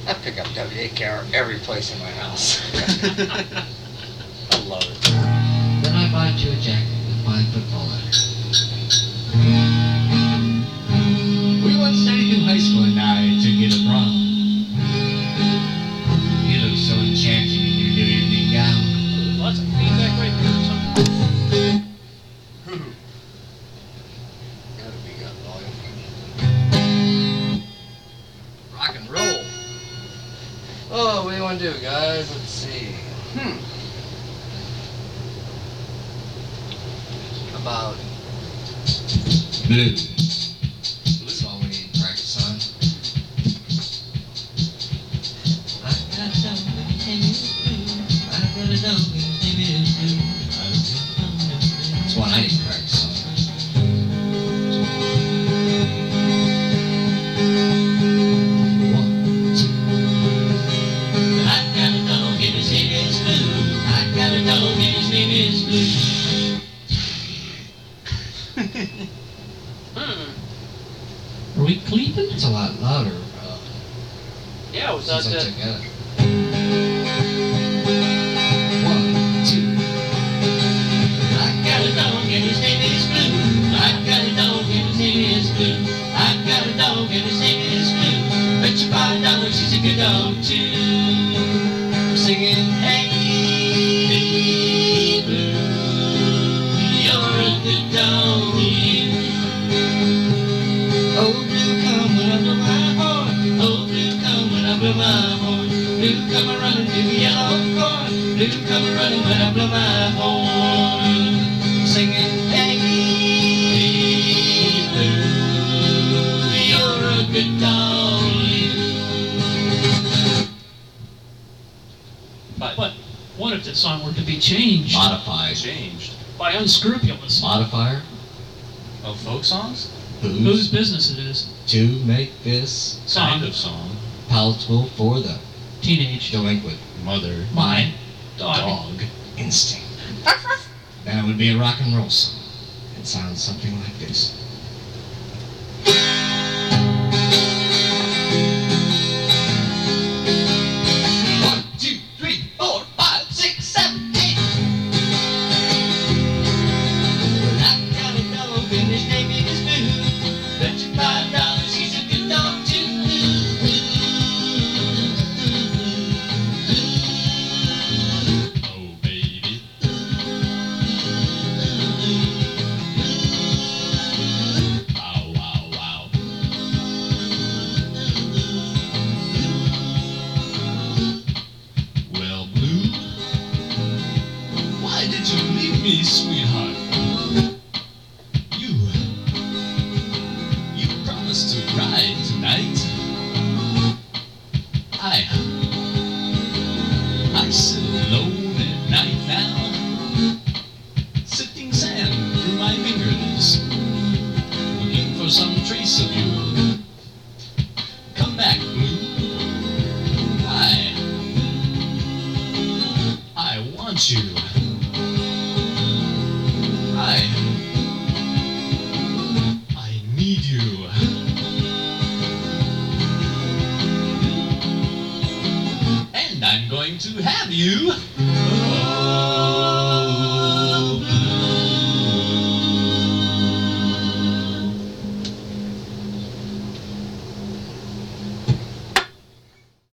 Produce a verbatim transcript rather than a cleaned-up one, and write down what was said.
I pick up W A K R every place in my house. I love it. Then I bought you a jacket with fine football letters. We once studied in high school and I took you to prom. You look so enchanting in your new evening gown. Lots of feedback right there or something. Gotta be got volume. Rock and roll. Oh, what do you want to do, guys? Let's see. Hmm. About Blue. That's all we need to practice on. I got a dog, his name is Blue. I got a dog, his name is Blue. That's one I need to practice on. One, two. I got a dog, and his name is Blue. I got a dog, and his name is Blue. Hmm. Are we cleaving? It's a lot louder. Uh, Yeah, without since I that. took it. One, two. I got a dog and his name is Blue. I got a dog and his name is Blue. I got a dog and his name is Blue. Bet you five dollars she's a good dog too. I'm singing, hey, hey, Blue, you're a good dog, you. Oh, Blue, come when I blow my horn. Oh, Blue, come when I blow my horn. Blue, come a running through the yellow corn. Blue, come a running when I blow my horn. Singing, hey, Blue, you're a good dog, you. But, but what if this song were to be changed Modified. Changed. by unscrupulous? Modifier. Of folk songs? Whose Who's business it is? to make this Kind Song. of song. palatable for the Teenage. delinquent Mother. Mine. Dog. Dog. instinct. That would be a rock and roll song. It sounds something like this. One, two, three, four, five, six, seven, eight. Well, I got a dog and his name is Blue. Bet you five dollars he's a good dog too. Oh, baby. Wow, wow, wow. Well, Blue, why did you leave me, sweetheart? You, you promised to ride tonight. I, I sit alone at night now, sifting sand through my fingers, looking for some trace of you. Come back, Blue. I, I want you. I, I need you. And I'm going to have you.